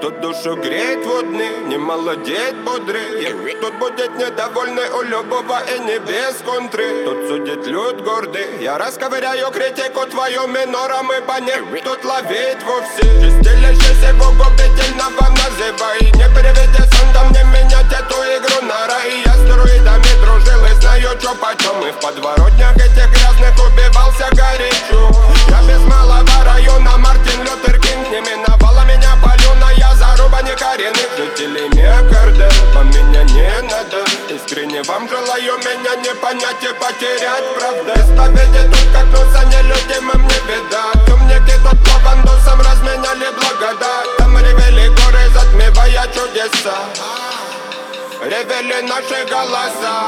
Тут душу греет водный, не молодеет бодрый. Тут будет недовольный у любого и не без контры. Тут судит люд гордый, я расковыряю критику твою минором, ибо не тут ловить вовсе. Чистилище его губительного называй. Не приведи сон мне менять эту игру на рай. Я с друидами дружил и знаю, чё почем. И в подворотнях этих грязных убивался горячо. Я без малого района Мартин Лютер Кинг. Не миновала меня паленая заруба некоренных жителей Мекарда. Вам меня не надо, искренне вам желаю меня не понять и потерять, правда. Исповеди тут как нуса нелюдимым не беда. Темники тут по бандусам разменяли благодать. Там ревели горы, затмевая чудеса. Ревели наши голоса.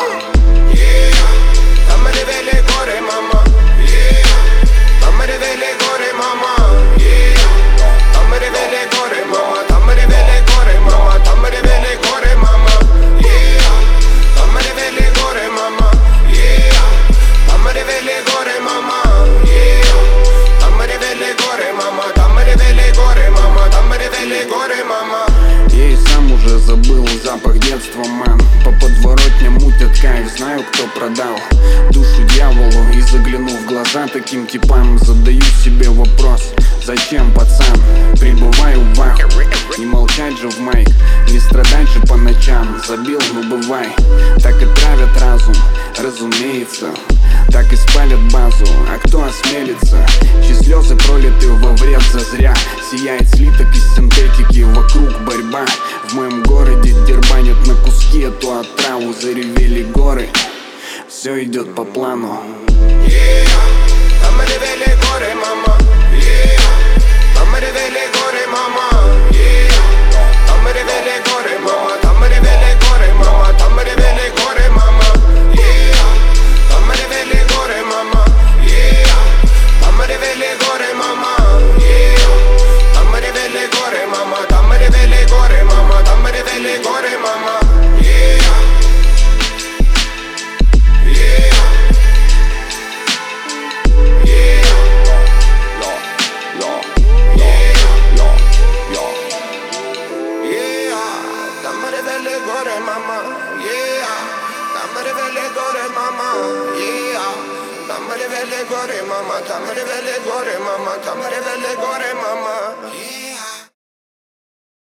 Там ревели горы, мама. Там ревели горы, мама. Там ревели горы, мама. Там ревели горы, мама. Там ревели горы, мама. Там ревели горы, мама. Там ревели горы, мама. Там ревели горы, мама. Там ревели горы, мама. Там ревели горы, мама. Я и сам уже забыл запах детства, мэн. По подворотням мутят кайф, знаю, кто продал душу дьяволу. И заглянув в глаза таким типам, задаю себе вопрос: зачем, пацан? Прибываю в аху, не молчать же в майк, не страдать же по ночам. Забил, ну бывай. Так и травят разум, разумеется. Так и спалят базу, а кто осмелится? Чьи слезы пролиты во вред зазря. Сияет слиток из синтетики, вокруг борьба. В моем городе дербанят на куски эту отраву. Заревели горы, все идет по плану. Там ревели горы, мама. Там ревели горы, мама. Там ревели горы, мама. Там ревели горы, мама. Там ревели горы, мама. Там ревели горы, мама. Там ревели горы, мама. Там ревели горы, мама. Там ревели горы, мама. Там ревели горы, мама. Там ревели горы, мама. Там ревели горы, мама. Там ревели горы, мама. Там ревели горы, мама. Там ревели горы, мама.